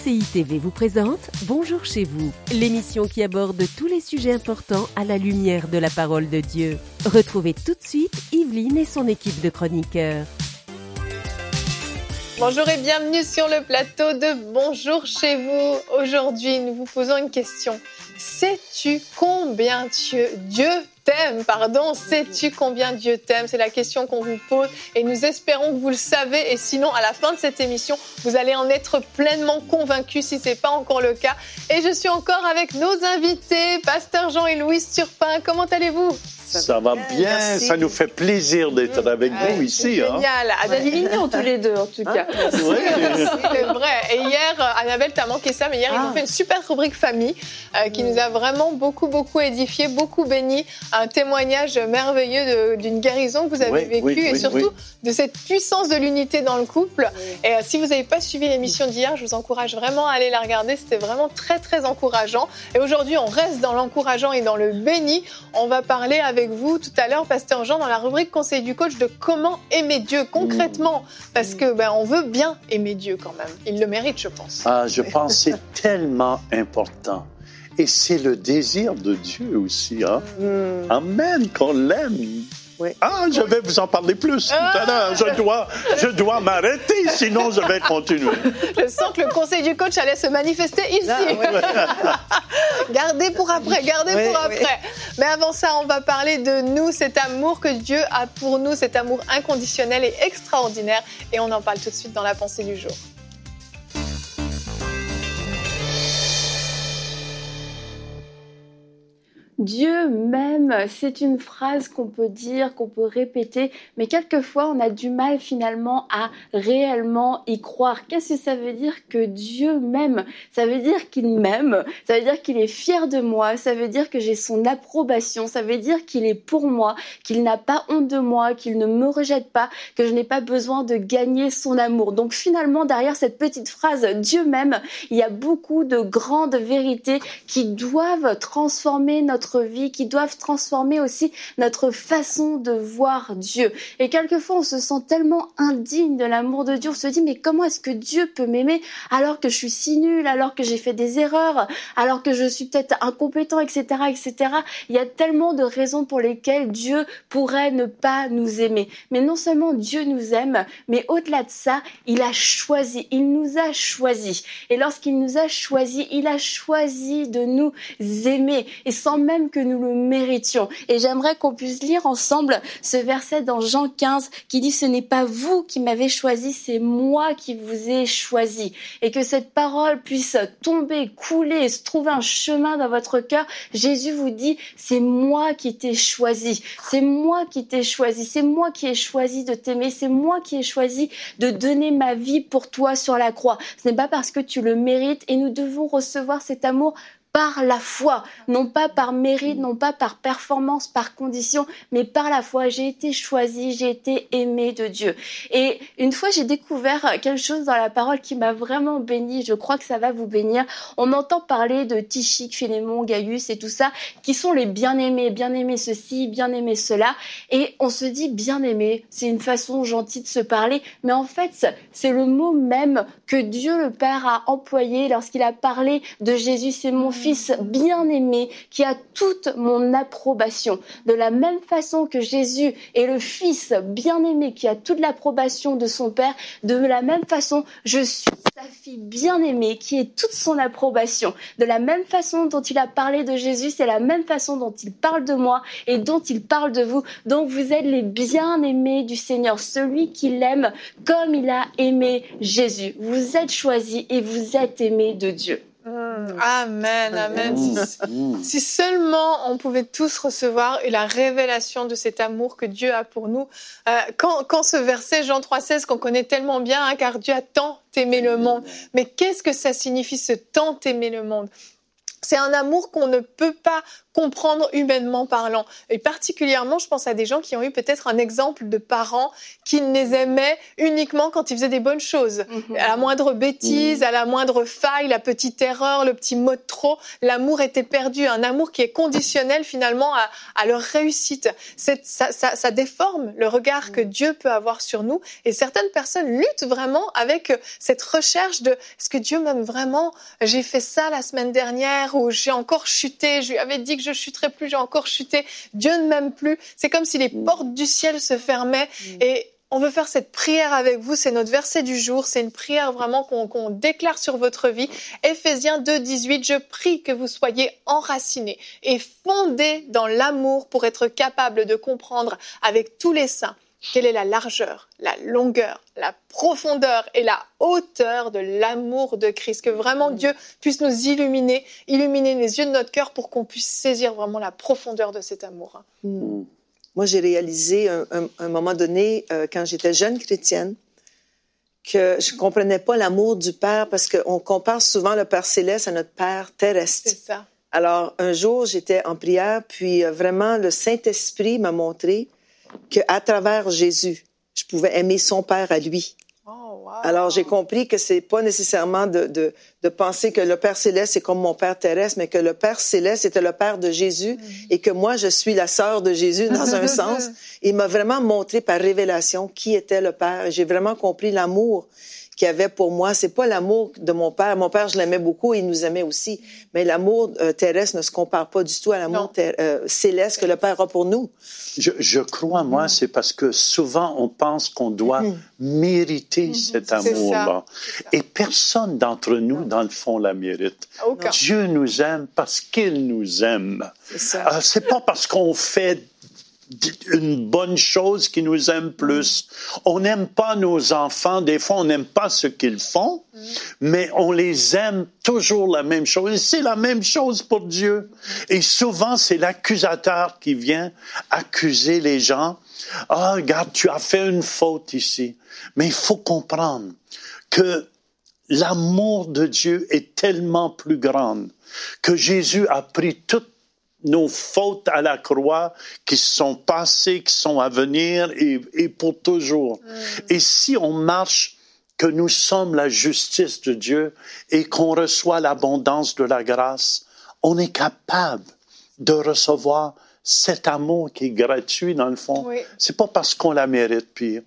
CCI TV vous présente Bonjour chez vous, l'émission qui aborde tous les sujets importants à la lumière de la parole de Dieu. Retrouvez tout de suite Yveline et son équipe de chroniqueurs. Bonjour et bienvenue sur le plateau de Bonjour chez vous. Aujourd'hui, nous vous posons une question. Sais-tu combien Dieu t'aime, sais-tu combien Dieu t'aime? C'est la question qu'on vous pose et nous espérons que vous le savez. Et sinon, à la fin de cette émission, vous allez en être pleinement convaincus si ce n'est pas encore le cas. Et je suis encore avec nos invités, Pasteur Jean et Louise Turpin. Comment allez-vous? Ça va bien, merci. Ça nous fait plaisir d'être avec vous ici. Génial, Mignons tous les deux en tout cas. Oui, c'est vrai. Et hier, Annabelle, t'as manqué ça, mais hier, ils ont fait une super rubrique famille qui nous a vraiment beaucoup édifié, beaucoup béni. Un témoignage merveilleux d'une guérison que vous avez vécue et surtout de cette puissance de l'unité dans le couple. Et si vous n'avez pas suivi l'émission d'hier, je vous encourage vraiment à aller la regarder. C'était vraiment très encourageant. Et aujourd'hui, on reste dans l'encourageant et dans le béni. On va parler avec vous tout à l'heure, Pasteur Jean, dans la rubrique Conseil du coach, de comment aimer Dieu concrètement, parce que on veut bien aimer Dieu quand même. Il le mérite, je pense. Je pense que c'est tellement important. Et c'est le désir de Dieu aussi. Amen, qu'on l'aime. Oui. Je vais vous en parler plus tout à l'heure. Je dois m'arrêter, sinon je vais continuer. Je sens que le conseil du coach allait se manifester ici. Gardez pour après. Mais avant ça, on va parler de nous, cet amour que Dieu a pour nous, cet amour inconditionnel et extraordinaire. Et on en parle tout de suite dans la pensée du jour. Dieu m'aime, c'est une phrase qu'on peut dire, qu'on peut répéter, mais quelquefois on a du mal finalement à réellement y croire. Qu'est-ce que ça veut dire que Dieu m'aime? Ça veut dire qu'il m'aime, ça veut dire qu'il est fier de moi, ça veut dire que j'ai son approbation, ça veut dire qu'il est pour moi, qu'il n'a pas honte de moi, qu'il ne me rejette pas, que je n'ai pas besoin de gagner son amour. Donc finalement, derrière cette petite phrase « Dieu m'aime », il y a beaucoup de grandes vérités qui doivent transformer notre vie, qui doivent transformer aussi notre façon de voir Dieu. Et quelquefois, on se sent tellement indigne de l'amour de Dieu, on se dit, mais comment est-ce que Dieu peut m'aimer alors que je suis si nulle, alors que j'ai fait des erreurs, alors que je suis peut-être incompétent, etc., etc. Il y a tellement de raisons pour lesquelles Dieu pourrait ne pas nous aimer. Mais non seulement Dieu nous aime, mais au-delà de ça, il nous a choisis. Et lorsqu'il nous a choisis, il a choisi de nous aimer, et sans même que nous le méritions. Et j'aimerais qu'on puisse lire ensemble ce verset dans Jean 15 qui dit « Ce n'est pas vous qui m'avez choisi, c'est moi qui vous ai choisi. » Et que cette parole puisse tomber, couler, se trouver un chemin dans votre cœur. Jésus vous dit « C'est moi qui t'ai choisi. C'est moi qui t'ai choisi. C'est moi qui ai choisi de t'aimer. C'est moi qui ai choisi de donner ma vie pour toi sur la croix. » Ce n'est pas parce que tu le mérites, et nous devons recevoir cet amour par la foi, non pas par mérite, non pas par performance, par condition, mais par la foi. J'ai été choisie, j'ai été aimée de Dieu. Et une fois, j'ai découvert quelque chose dans la parole qui m'a vraiment bénie. Je crois que ça va vous bénir. On entend parler de Tychik, Philémon, Gaius et tout ça, qui sont les bien-aimés ceci, bien-aimés cela. Et on se dit bien-aimé, c'est une façon gentille de se parler. Mais en fait, c'est le mot même que Dieu le Père a employé lorsqu'il a parlé de Jésus. C'est mon fils bien-aimé qui a toute mon approbation. De la même façon que Jésus est le fils bien-aimé qui a toute l'approbation de son Père, de la même façon, je suis sa fille bien-aimée qui est toute son approbation. De la même façon dont il a parlé de Jésus, c'est la même façon dont il parle de moi et dont il parle de vous. Donc vous êtes les bien-aimés du Seigneur, celui qui l'aime comme il a aimé Jésus. Vous êtes choisis et vous êtes aimés de Dieu. Amen. Si seulement on pouvait tous recevoir la révélation de cet amour que Dieu a pour nous. Quand ce verset, Jean 3,16, qu'on connaît tellement bien, car Dieu a tant aimé le monde. Mais qu'est-ce que ça signifie, ce tant aimer le monde? C'est un amour qu'on ne peut pas comprendre humainement parlant. Et particulièrement, je pense à des gens qui ont eu peut-être un exemple de parents qui les aimaient uniquement quand ils faisaient des bonnes choses. À la moindre bêtise, à la moindre faille, la petite erreur, le petit mot de trop, l'amour était perdu. Un amour qui est conditionnel finalement à leur réussite. Ça déforme le regard que Dieu peut avoir sur nous. Et certaines personnes luttent vraiment avec cette recherche de « est-ce que Dieu m'aime vraiment ? J'ai fait ça la semaine dernière ou j'ai encore chuté, je lui avais dit que je chuterais plus, j'ai encore chuté, Dieu ne m'aime plus. » C'est comme si les portes du ciel se fermaient et on veut faire cette prière avec vous, c'est notre verset du jour, c'est une prière vraiment qu'on déclare sur votre vie. Éphésiens 2:18, je prie que vous soyez enracinés et fondés dans l'amour pour être capables de comprendre avec tous les saints quelle est la largeur, la longueur, la profondeur et la hauteur de l'amour de Christ. Que vraiment Dieu puisse nous illuminer les yeux de notre cœur pour qu'on puisse saisir vraiment la profondeur de cet amour. Moi, j'ai réalisé un moment donné, quand j'étais jeune chrétienne, que je comprenais pas l'amour du Père parce qu'on compare souvent le Père céleste à notre Père terrestre. C'est ça. Alors, un jour, j'étais en prière, puis vraiment, le Saint-Esprit m'a montré qu'à travers Jésus, je pouvais aimer son Père à lui. Oh, wow. Alors, j'ai compris que c'est pas nécessairement de penser que le Père Céleste est comme mon Père terrestre, mais que le Père Céleste était le Père de Jésus et que moi, je suis la sœur de Jésus dans un sens. Il m'a vraiment montré par révélation qui était le Père. J'ai vraiment compris l'amour qu'il y avait pour moi. C'est pas l'amour de mon Père. Mon Père, je l'aimais beaucoup et il nous aimait aussi. Mais l'amour terrestre ne se compare pas du tout à l'amour céleste que le Père a pour nous. Je crois, moi, c'est parce que souvent, on pense qu'on doit mériter cet amour-là. Et personne d'entre nous, dans le fond, la mérite. Aucun. Dieu nous aime parce qu'il nous aime. C'est pas parce qu'on fait une bonne chose qui nous aime plus. On n'aime pas nos enfants. Des fois, on n'aime pas ce qu'ils font, mais on les aime toujours la même chose. Et c'est la même chose pour Dieu. Et souvent, c'est l'accusateur qui vient accuser les gens. « Ah, regarde, tu as fait une faute ici. » Mais il faut comprendre que l'amour de Dieu est tellement plus grand que Jésus a pris toutes nos fautes à la croix qui sont passées, qui sont à venir et pour toujours. Et si on marche que nous sommes la justice de Dieu et qu'on reçoit l'abondance de la grâce, on est capable de recevoir cet amour qui est gratuit dans le fond. Oui. C'est pas parce qu'on la mérite. Puis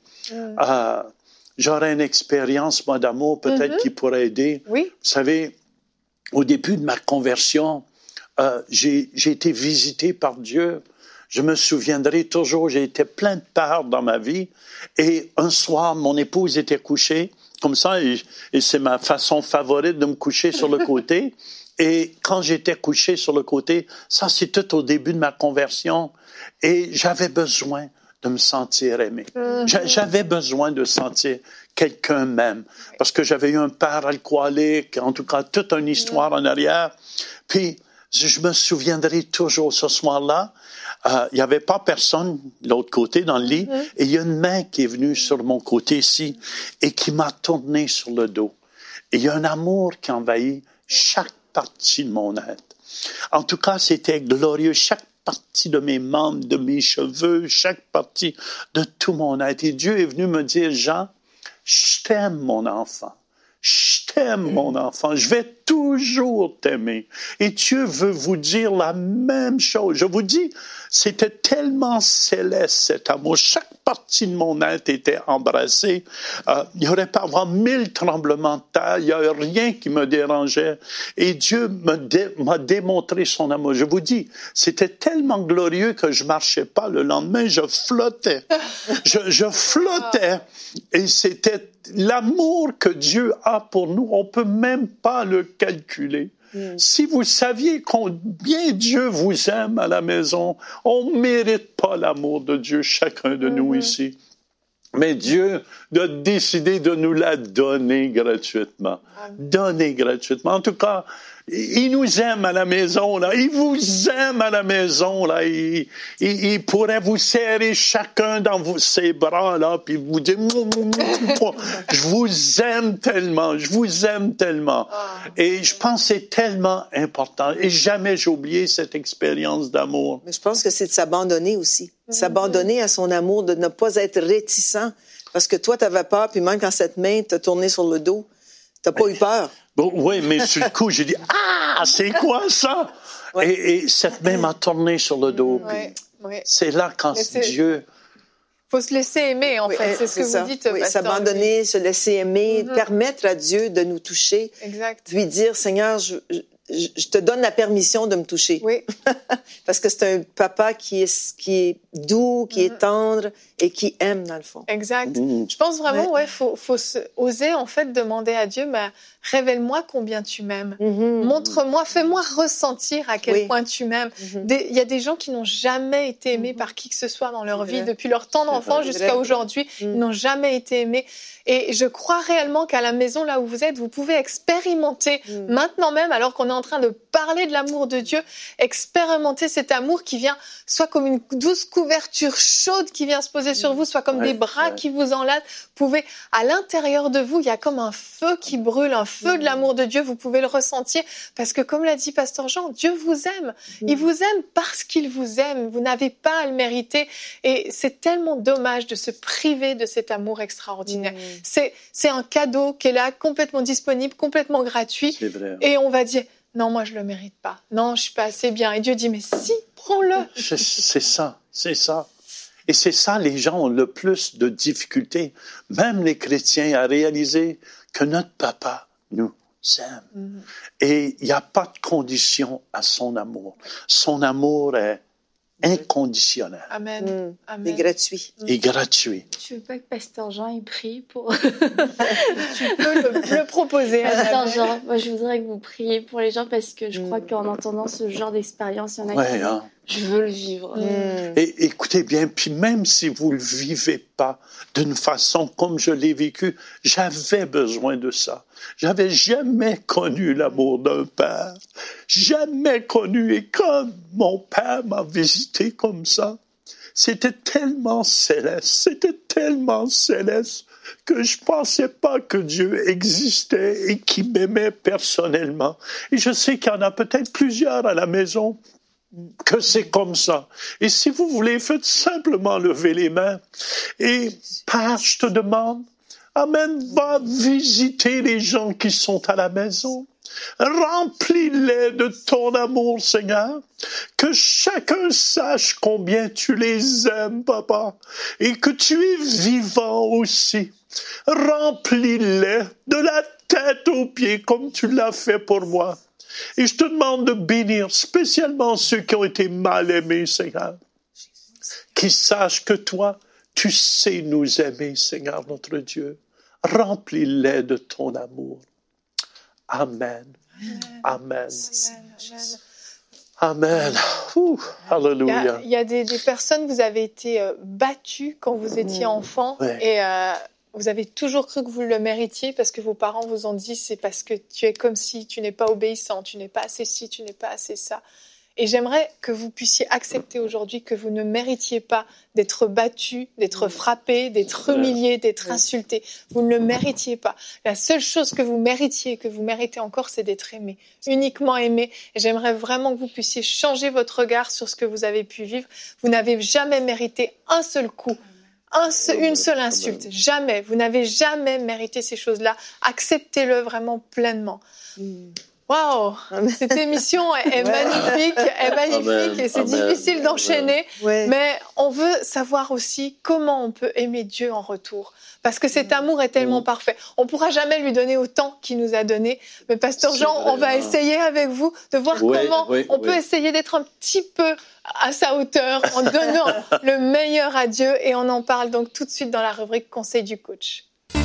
j'aurais une expérience, moi, d'amour peut-être qui pourrait aider. Oui. Vous savez, au début de ma conversion, j'ai été visité par Dieu. Je me souviendrai toujours, j'ai été plein de peur dans ma vie. Et un soir, mon épouse était couchée, comme ça, et c'est ma façon favorite de me coucher sur le côté. Et quand j'étais couché sur le côté, ça c'est tout au début de ma conversion, et j'avais besoin de me sentir aimé. J'avais besoin de sentir quelqu'un m'aime, parce que j'avais eu un père alcoolique, en tout cas toute une histoire en arrière. Puis je me souviendrai toujours ce soir-là, il n'y avait pas personne de l'autre côté dans le lit, et il y a une main qui est venue sur mon côté ici et qui m'a tourné sur le dos. Et il y a un amour qui envahit chaque partie de mon être. En tout cas, c'était glorieux. Chaque partie de mes membres, de mes cheveux, chaque partie de tout mon être. Et Dieu est venu me dire, Jean, je t'aime, mon enfant. Je t'aime, mon enfant. Je vais toujours t'aimer. Et Dieu veut vous dire la même chose. Je vous dis, c'était tellement céleste cet amour. Chaque partie de mon être était embrassée. Il y aurait pas avoir 1000 tremblements de terre. Il n'y a rien qui me dérangeait. Et Dieu m'a démontré son amour. Je vous dis, c'était tellement glorieux que je marchais pas le lendemain. Je flottais. Je flottais. Et c'était l'amour que Dieu a pour nous. On peut même pas le calculer. Si vous saviez combien Dieu vous aime à la maison, on ne mérite pas l'amour de Dieu, chacun de nous ici. Mais Dieu a décidé de nous la donner gratuitement. Donner gratuitement. En tout cas, il nous aime à la maison, là. Il vous aime à la maison, là. Il pourrait vous serrer chacun dans ses bras, là, puis vous dire, je vous aime tellement, je vous aime tellement. Et je pense que c'est tellement important. Et jamais j'ai oublié cette expérience d'amour. Mais je pense que c'est de s'abandonner aussi. S'abandonner à son amour, de ne pas être réticent. Parce que toi, t'avais peur, puis même quand cette main t'a tourné sur le dos, t'as pas eu peur. Bon, oui, mais sur le coup, j'ai dit, c'est quoi ça? Ouais. Et cette main m'a tourné sur le dos. C'est là quand Dieu... Il faut se laisser aimer, en fait. C'est ce que vous dites, Pasteur. S'abandonner, se laisser aimer, permettre à Dieu de nous toucher. Exact. Lui dire, Seigneur, je te donne la permission de me toucher. Oui. Parce que c'est un papa qui est doux, qui est tendre et qui aime, dans le fond. Exact. Je pense vraiment, faut oser, en fait, demander à Dieu, révèle-moi combien tu m'aimes. Montre-moi, fais-moi ressentir à quel point tu m'aimes. Il y a des gens qui n'ont jamais été aimés par qui que ce soit dans leur vie, depuis leur temps d'enfant jusqu'à aujourd'hui. Ils n'ont jamais été aimés. Et je crois réellement qu'à la maison, là où vous êtes, vous pouvez expérimenter maintenant même, alors qu'on est en train de parler de l'amour de Dieu, expérimenter cet amour qui vient soit comme une douce couverture chaude qui vient se poser sur vous, soit comme des bras qui vous enlacent. Vous pouvez, à l'intérieur de vous, il y a comme un feu qui brûle, un feu de l'amour de Dieu. Vous pouvez le ressentir parce que, comme l'a dit Pasteur Jean, Dieu vous aime. Il vous aime parce qu'il vous aime. Vous n'avez pas à le mériter. Et c'est tellement dommage de se priver de cet amour extraordinaire. C'est un cadeau qui est là, complètement disponible, complètement gratuit. C'est vrai. Et on va dire, non, moi, je le mérite pas. Non, je suis pas assez bien. Et Dieu dit, mais si, prends-le. C'est ça. Et c'est ça, les gens ont le plus de difficultés, même les chrétiens, à réaliser que notre papa nous aime. Et il n'y a pas de condition à son amour. Son amour est inconditionnel. Amen. Et gratuit. Et gratuit. Tu veux pas que Pasteur Jean y prie pour... Tu peux le proposer. Pasteur Jean, moi je voudrais que vous priez pour les gens parce que je crois qu'en entendant ce genre d'expérience, il y en a qui je veux le vivre. Et écoutez bien, puis même si vous le vivez pas d'une façon comme je l'ai vécu, j'avais besoin de ça. J'avais jamais connu l'amour d'un père. Jamais connu. Et quand mon père m'a visité comme ça, c'était tellement céleste que je pensais pas que Dieu existait et qu'il m'aimait personnellement. Et je sais qu'il y en a peut-être plusieurs à la maison que c'est comme ça. Et si vous voulez, faites simplement lever les mains. Et Père, je te demande, Amen, va visiter les gens qui sont à la maison. Remplis-les de ton amour, Seigneur. Que chacun sache combien tu les aimes, Papa. Et que tu es vivant aussi. Remplis-les de la tête aux pieds comme tu l'as fait pour moi. Et je te demande de bénir spécialement ceux qui ont été mal aimés, Seigneur. Qu'ils sachent que toi, tu sais nous aimer, Seigneur notre Dieu. Remplis-les de ton amour. Amen. Amen. Amen. Alléluia. Il y a des personnes, vous avez été battues quand vous étiez enfant et vous avez toujours cru que vous le méritiez parce que vos parents vous ont dit c'est parce que tu es comme si, tu n'es pas obéissant, tu n'es pas assez ci, tu n'es pas assez ça. Et j'aimerais que vous puissiez accepter aujourd'hui que vous ne méritiez pas d'être battu, d'être frappé, d'être humilié, d'être insulté. Vous ne le méritiez pas. La seule chose que vous méritiez, que vous méritez encore, c'est d'être aimé, uniquement aimé. Et j'aimerais vraiment que vous puissiez changer votre regard sur ce que vous avez pu vivre. Vous n'avez jamais mérité un seul coup. Une seule insulte. Jamais. Vous n'avez jamais mérité ces choses-là. Acceptez-le vraiment pleinement. Waouh! Cette émission est magnifique, et c'est difficile d'enchaîner, mais on veut savoir aussi comment on peut aimer Dieu en retour. Parce que cet amour est tellement parfait. On ne pourra jamais lui donner autant qu'il nous a donné. Mais Pasteur Jean, on va essayer avec vous de voir comment on peut essayer d'être un petit peu à sa hauteur en donnant le meilleur à Dieu. Et on en parle donc tout de suite dans la rubrique Conseil du coach.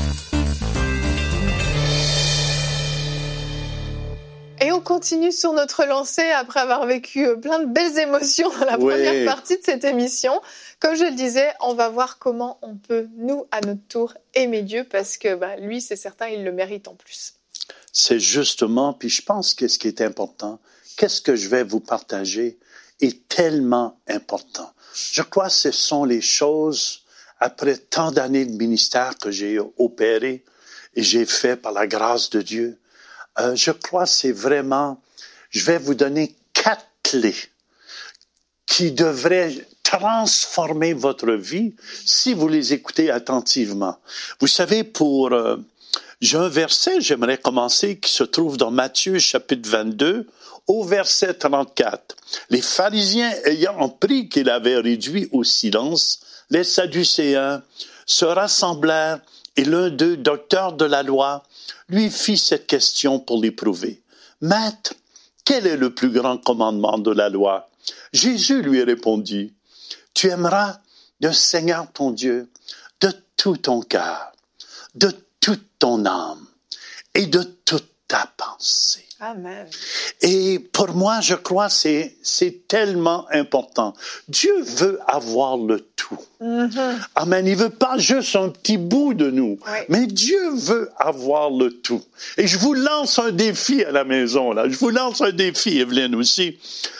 Et on continue sur notre lancée après avoir vécu plein de belles émotions dans la première partie de cette émission. Comme je le disais, on va voir comment on peut, nous, à notre tour, aimer Dieu parce que lui, c'est certain, il le mérite en plus. c'est justement, puis je pense que ce qui est important, qu'est-ce que je vais vous partager est tellement important. Je crois que ce sont les choses, après tant d'années de ministère que j'ai opéré et j'ai fait par la grâce de Dieu, je crois que c'est vraiment, je vais vous donner 4 clés qui devraient transformer votre vie si vous les écoutez attentivement. Vous savez, j'ai un verset, j'aimerais commencer, qui se trouve dans Matthieu, chapitre 22, au verset 34. Les pharisiens ayant appris qu'il avait réduit au silence les Sadducéens se rassemblèrent et l'un d'eux, docteur de la loi, lui fit cette question pour l'éprouver. « Maître, quel est le plus grand commandement de la loi? » Jésus lui répondit, « Tu aimeras le Seigneur ton Dieu de tout ton cœur, de toute ton âme et de toute ta pensée. » Amen. Et pour moi, je crois que c'est tellement important. Dieu veut avoir le tout. Mm-hmm. Amen. Il veut pas juste un petit bout de nous, oui. Mais Dieu veut avoir le tout. Et je vous lance un défi à la maison, là. Je vous lance un défi, Evelyne aussi.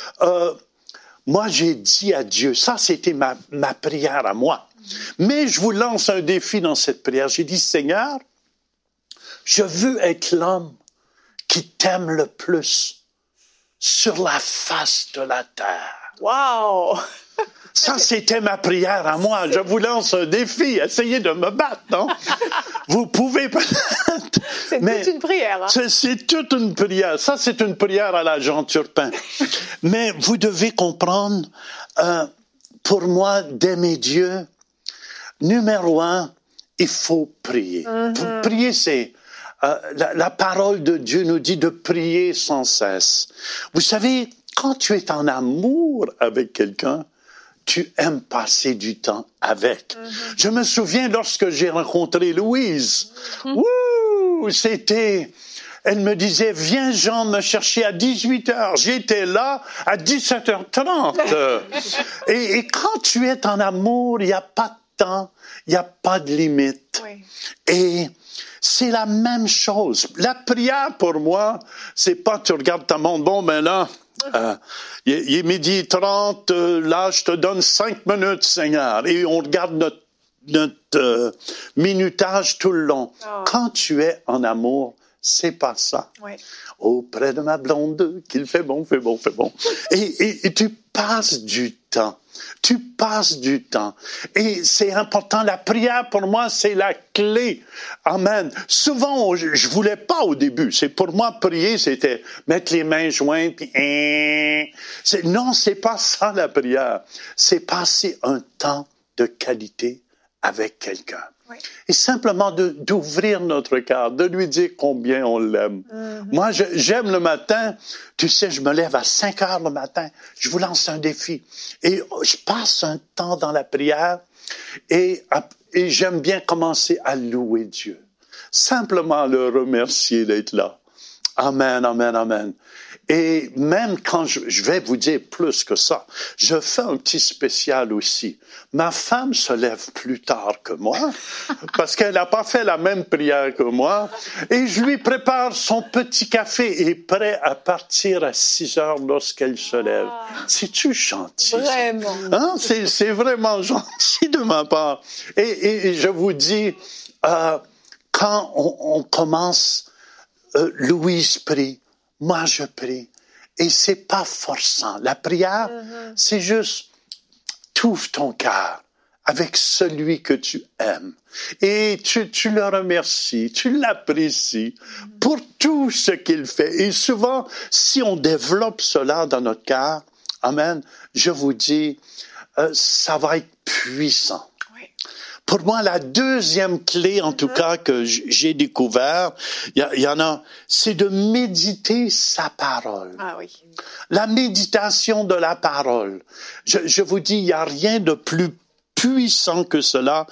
Moi, j'ai dit à Dieu, ça c'était ma prière à moi. Mais je vous lance un défi dans cette prière. J'ai dit, Seigneur, je veux être l'homme qui t'aime le plus sur la face de la terre. Wow! Ça, c'était ma prière à moi. Je vous lance un défi. Essayez de me battre, non? Vous pouvez peut-être. C'est toute une prière. Hein? C'est toute une prière. Ça, c'est une prière à la Jean Turpin. Mais vous devez comprendre, pour moi, d'aimer Dieu, numéro 1, il faut prier. Mm-hmm. Prier, c'est... la parole de Dieu nous dit de prier sans cesse. Vous savez, quand tu es en amour avec quelqu'un, tu aimes passer du temps avec. Mm-hmm. Je me souviens lorsque j'ai rencontré Louise. Mm-hmm. Elle me disait, viens Jean me chercher à 18h. J'étais là à 17h30. et quand tu es en amour, il n'y a pas de temps, il n'y a pas de limite. Oui. Et c'est la même chose. La prière, pour moi, c'est pas tu regardes ta montre, bon, ben là, il est 12h30, là, je te donne 5 minutes, Seigneur. Et on regarde notre minutage tout le long. Oh. Quand tu es en amour, c'est pas ça. Oui. Auprès de ma blonde, qu'il fait bon. Et tu passes du temps. Tu passes du temps. Et c'est important. La prière, pour moi, c'est la clé. Amen. Souvent, je voulais pas au début. C'est pour moi, prier, c'était mettre les mains jointes, puis non, c'est pas ça, la prière. C'est passer un temps de qualité avec quelqu'un. Oui. Et simplement d'ouvrir notre cœur, de lui dire combien on l'aime. Mm-hmm. Moi, j'aime le matin. Tu sais, je me lève à 5h le matin. Je vous lance un défi. Et je passe un temps dans la prière et j'aime bien commencer à louer Dieu. Simplement le remercier d'être là. Amen, amen, amen. Et même quand je vais vous dire plus que ça, je fais un petit spécial aussi. Ma femme se lève plus tard que moi, parce qu'elle n'a pas fait la même prière que moi, et je lui prépare son petit café et prêt à partir à 6h lorsqu'elle se lève. C'est-tu gentil? Vraiment. Hein? C'est vraiment gentil de ma part. Et je vous dis, quand on commence, Louise prie, moi, je prie. Et c'est pas forçant. La prière, c'est juste, t'ouvres ton cœur avec celui que tu aimes. Et tu le remercies, tu l'apprécies pour tout ce qu'il fait. Et souvent, si on développe cela dans notre cœur, amen, je vous dis, ça va être puissant. Pour moi, la deuxième clé, en tout cas, que j'ai découvert, il y en a, c'est de méditer sa parole. Ah oui. La méditation de la parole. Je vous dis, il n'y a rien de plus puissant que cela.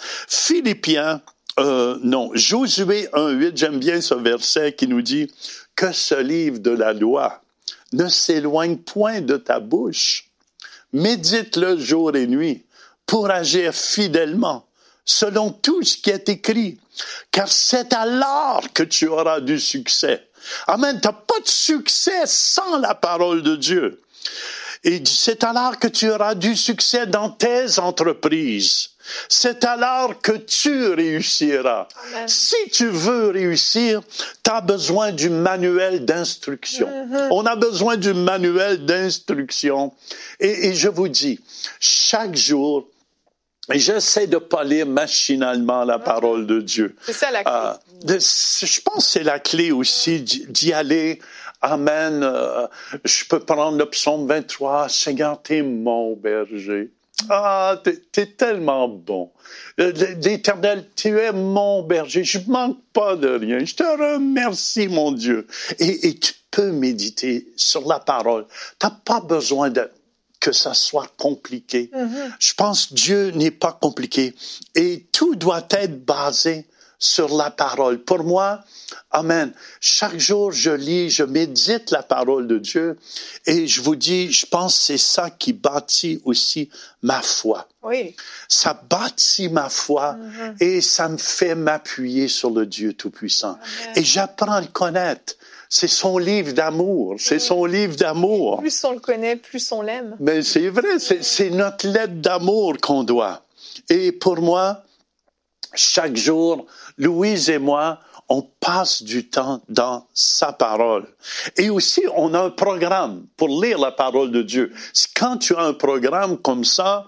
Josué 1:8, j'aime bien ce verset qui nous dit que ce livre de la loi ne s'éloigne point de ta bouche. Médite-le jour et nuit pour agir fidèlement selon tout ce qui est écrit, car c'est alors que tu auras du succès. Amen. Tu n'as pas de succès sans la parole de Dieu. Et c'est alors que tu auras du succès dans tes entreprises. C'est alors que tu réussiras. Amen. Si tu veux réussir, tu as besoin du manuel d'instruction. On a besoin du manuel d'instruction. Et je vous dis, chaque jour, j'essaie de pas lire machinalement la parole de Dieu. C'est ça la clé. Je pense que c'est la clé aussi d'y aller. Amen. Je peux prendre le psaume 23. Seigneur, t'es mon berger. Ah, t'es tellement bon. L'Éternel, tu es mon berger. Je manque pas de rien. Je te remercie, mon Dieu. Et tu peux méditer sur la parole. T'as pas besoin que ça soit compliqué. Je pense que Dieu n'est pas compliqué. Et tout doit être basé sur la parole. Pour moi, amen, chaque jour je lis, je médite la parole de Dieu et je vous dis, je pense que c'est ça qui bâtit aussi ma foi. Oui. Ça bâtit ma foi et ça me fait m'appuyer sur le Dieu Tout-Puissant. Amen. Et j'apprends à le connaître. C'est son livre d'amour. C'est son livre d'amour. Plus on le connaît, plus on l'aime. Mais c'est vrai, c'est notre lettre d'amour qu'on doit. Et pour moi, chaque jour, Louise et moi, on passe du temps dans sa parole. Et aussi, on a un programme pour lire la parole de Dieu. Quand tu as un programme comme ça,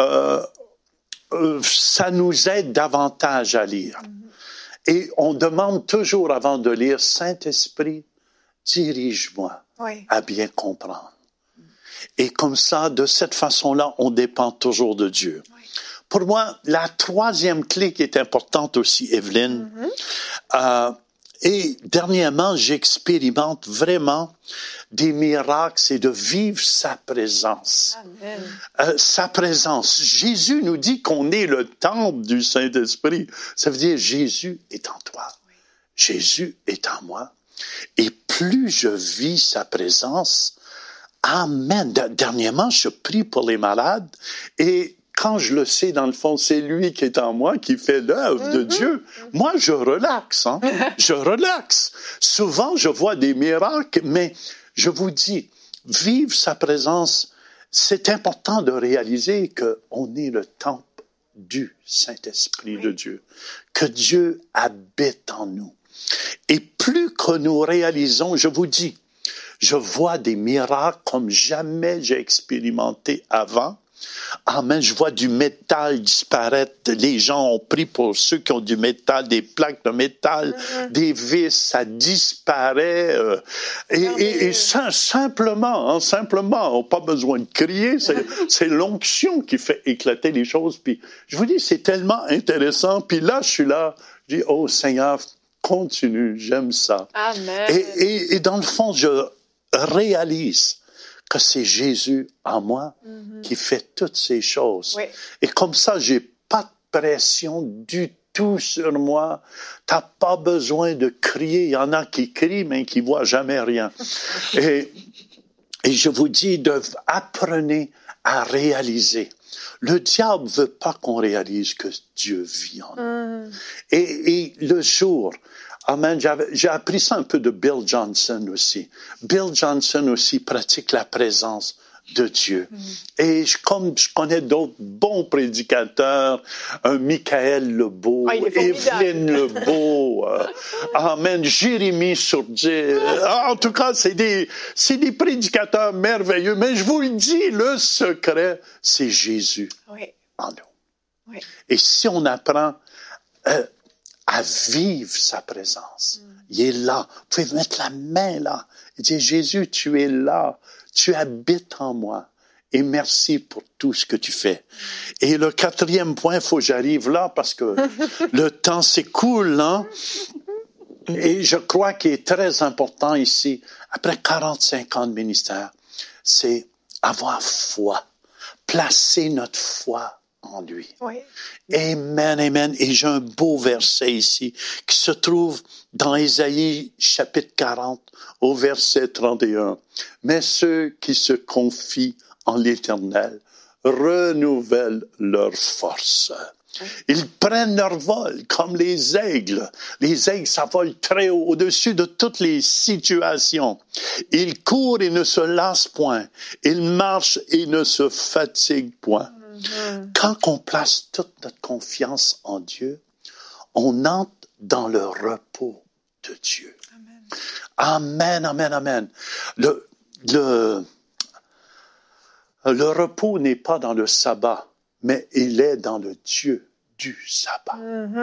ça nous aide davantage à lire. Et on demande toujours avant de lire, Saint-Esprit, dirige-moi à bien comprendre. Et comme ça, de cette façon-là, on dépend toujours de Dieu. Pour moi, la troisième clé qui est importante aussi, Evelyne, et dernièrement, j'expérimente vraiment des miracles, c'est de vivre sa présence. Sa présence. Jésus nous dit qu'on est le temple du Saint-Esprit. Ça veut dire Jésus est en toi. Jésus est en moi. Et plus je vis sa présence, amen. Dernièrement, je prie pour les malades et quand je le sais, dans le fond, c'est lui qui est en moi, qui fait l'œuvre de Dieu. Moi, je relaxe, hein. Je relaxe. Souvent, je vois des miracles, mais je vous dis, vivre sa présence, c'est important de réaliser qu'on est le temple du Saint-Esprit de Dieu, que Dieu habite en nous. Et plus que nous réalisons, je vous dis, je vois des miracles comme jamais j'ai expérimenté avant. Amen. Je vois du métal disparaître. Les gens ont pris pour ceux qui ont du métal, des plaques de métal, des vis, ça disparaît. Et simplement, on n'a pas besoin de crier. C'est l'onction qui fait éclater les choses. Puis je vous dis, c'est tellement intéressant. Puis là, je suis là, je dis, oh Seigneur, continue, j'aime ça. Amen. Et dans le fond, je réalise que c'est Jésus en moi qui fait toutes ces choses. Oui. Et comme ça, j'ai pas de pression du tout sur moi. T'as pas besoin de crier. Il y en a qui crient, mais qui voient jamais rien. Et je vous dis, apprenez à réaliser. Le diable veut pas qu'on réalise que Dieu vit en nous. Et le jour, amen, j'ai appris ça un peu de Bill Johnson aussi. Bill Johnson aussi pratique la présence de Dieu. Et comme je connais d'autres bons prédicateurs, Michael Lebeau, Evelyne Lebeau, amen, Jérémie Sourdis. En tout cas, c'est des prédicateurs merveilleux. Mais je vous le dis, le secret, c'est Jésus en nous. Oui. Et si on apprend à vivre sa présence. Il est là. Vous pouvez mettre la main là et dire, Jésus, tu es là. Tu habites en moi. Et merci pour tout ce que tu fais. Et le quatrième point, il faut que j'arrive là parce que le temps s'écoule, hein? Et je crois qu'il est très important ici, après 45 ans de ministère, c'est avoir foi. Placer notre foi en lui. Oui. Amen, amen. Et j'ai un beau verset ici qui se trouve dans Ésaïe chapitre 40 au verset 31. Mais ceux qui se confient en l'Éternel renouvellent leur force. Ils prennent leur vol comme les aigles. Les aigles, ça vole très haut, au-dessus de toutes les situations. Ils courent et ne se lassent point. Ils marchent et ne se fatiguent point. Quand on place toute notre confiance en Dieu, on entre dans le repos de Dieu. Amen, amen, amen. Le repos n'est pas dans le sabbat, mais il est dans le Dieu du sabbat.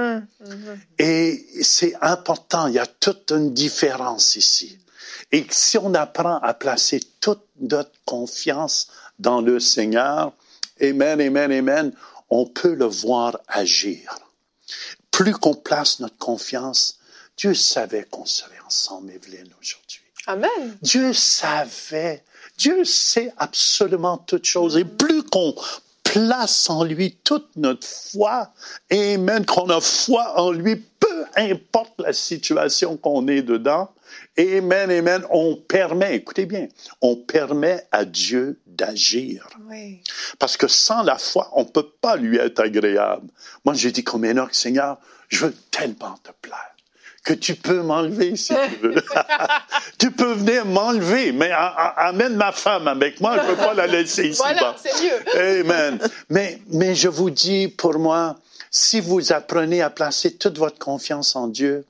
Et c'est important, il y a toute une différence ici. Et si on apprend à placer toute notre confiance dans le Seigneur, amen, amen, amen, on peut le voir agir. Plus qu'on place notre confiance, Dieu savait qu'on serait ensemble, Evelyne, aujourd'hui. Amen. Dieu savait, Dieu sait absolument toutes choses. Et plus qu'on place en lui toute notre foi, amen, qu'on a foi en lui, peu importe la situation qu'on est dedans, amen, amen, on permet, écoutez bien, on permet à Dieu d'agir. Oui. Parce que sans la foi, on ne peut pas lui être agréable. Moi, j'ai dit comme Enoch, Seigneur, je veux tellement te plaire que tu peux m'enlever si tu veux. Tu peux venir m'enlever, mais amène ma femme avec moi, je ne veux pas la laisser ici. Voilà, c'est mieux. Amen. Mais je vous dis, pour moi, si vous apprenez à placer toute votre confiance en Dieu,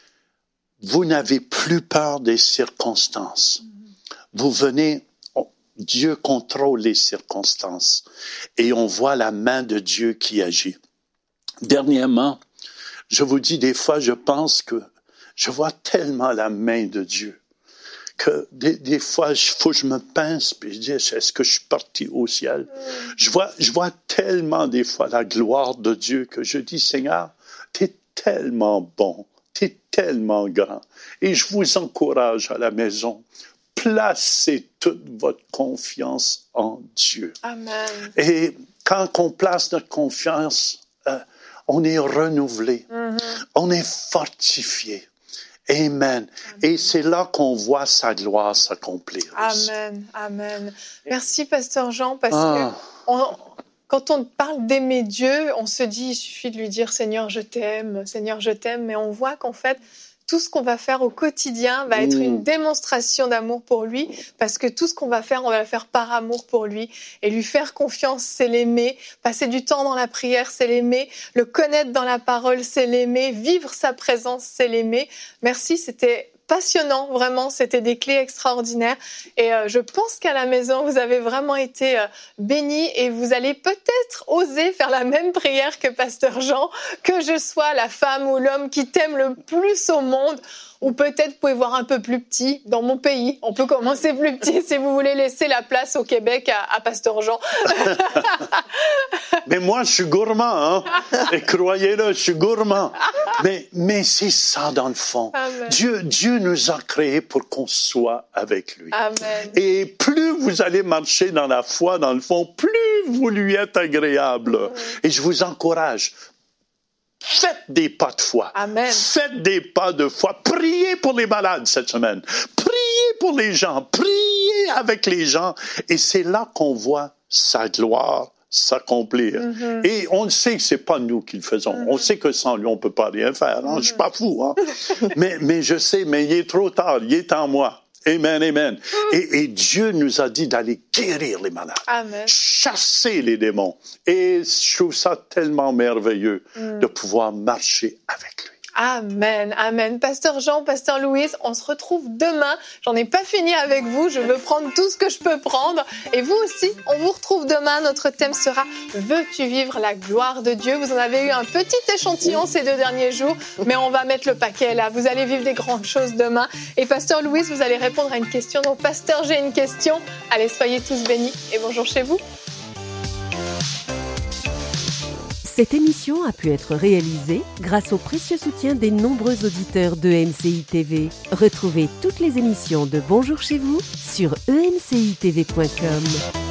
vous n'avez plus peur des circonstances. Vous venez, Dieu contrôle les circonstances et on voit la main de Dieu qui agit. Dernièrement, je vous dis, des fois, je pense que je vois tellement la main de Dieu que des fois, il faut que je me pince puis je dis, est-ce que je suis parti au ciel? Je vois tellement des fois la gloire de Dieu que je dis, Seigneur, t'es tellement bon, t'es tellement grand. Et je vous encourage à la maison, placez toute votre confiance en Dieu. Amen. Et quand on place notre confiance, on est renouvelé, on est fortifié. Amen. Et c'est là qu'on voit sa gloire s'accomplir. Amen, amen. Merci, Pasteur Jean, parce que quand on parle d'aimer Dieu, on se dit, il suffit de lui dire « Seigneur, je t'aime », mais on voit qu'en fait, tout ce qu'on va faire au quotidien va être une démonstration d'amour pour lui, parce que tout ce qu'on va faire, on va le faire par amour pour lui. Et lui faire confiance, c'est l'aimer. Passer du temps dans la prière, c'est l'aimer. Le connaître dans la parole, c'est l'aimer. Vivre sa présence, c'est l'aimer. Merci, c'était passionnant, vraiment, c'était des clés extraordinaires. Et je pense qu'à la maison, vous avez vraiment été bénis et vous allez peut-être oser faire la même prière que Pasteur Jean, que je sois la femme ou l'homme qui t'aime le plus au monde. Ou peut-être vous pouvez voir un peu plus petit dans mon pays. On peut commencer plus petit si vous voulez laisser la place au Québec à Pasteur Jean. Mais moi, je suis gourmand, hein? Et croyez-le, je suis gourmand. Mais c'est ça dans le fond. Amen. Dieu nous a créés pour qu'on soit avec lui. Amen. Et plus vous allez marcher dans la foi, dans le fond, plus vous lui êtes agréable. Et je vous encourage. Faites des pas de foi. Amen. Faites des pas de foi. Priez pour les malades cette semaine. Priez pour les gens. Priez avec les gens. Et c'est là qu'on voit sa gloire s'accomplir. Et on le sait que c'est pas nous qui le faisons. On sait que sans lui, on peut pas rien faire. Hein? Je suis pas fou. Hein? mais je sais, mais il est trop tard. Il est en moi. Amen, amen. Et Dieu nous a dit d'aller guérir les malades, Amen. Chasser les démons. Et je trouve ça tellement merveilleux de pouvoir marcher avec lui. Amen, amen. Pasteur Jean, Pasteur Louise, on se retrouve demain. J'en ai pas fini avec vous. Je veux prendre tout ce que je peux prendre. Et vous aussi, on vous retrouve demain. Notre thème sera « Veux-tu vivre la gloire de Dieu ?» Vous en avez eu un petit échantillon ces 2 derniers jours, mais on va mettre le paquet là. Vous allez vivre des grandes choses demain. Et Pasteur Louise, vous allez répondre à une question. Donc, Pasteur, j'ai une question. Allez, soyez tous bénis et bonjour chez vous. Cette émission a pu être réalisée grâce au précieux soutien des nombreux auditeurs de MCI TV. Retrouvez toutes les émissions de Bonjour chez vous sur emcitv.com.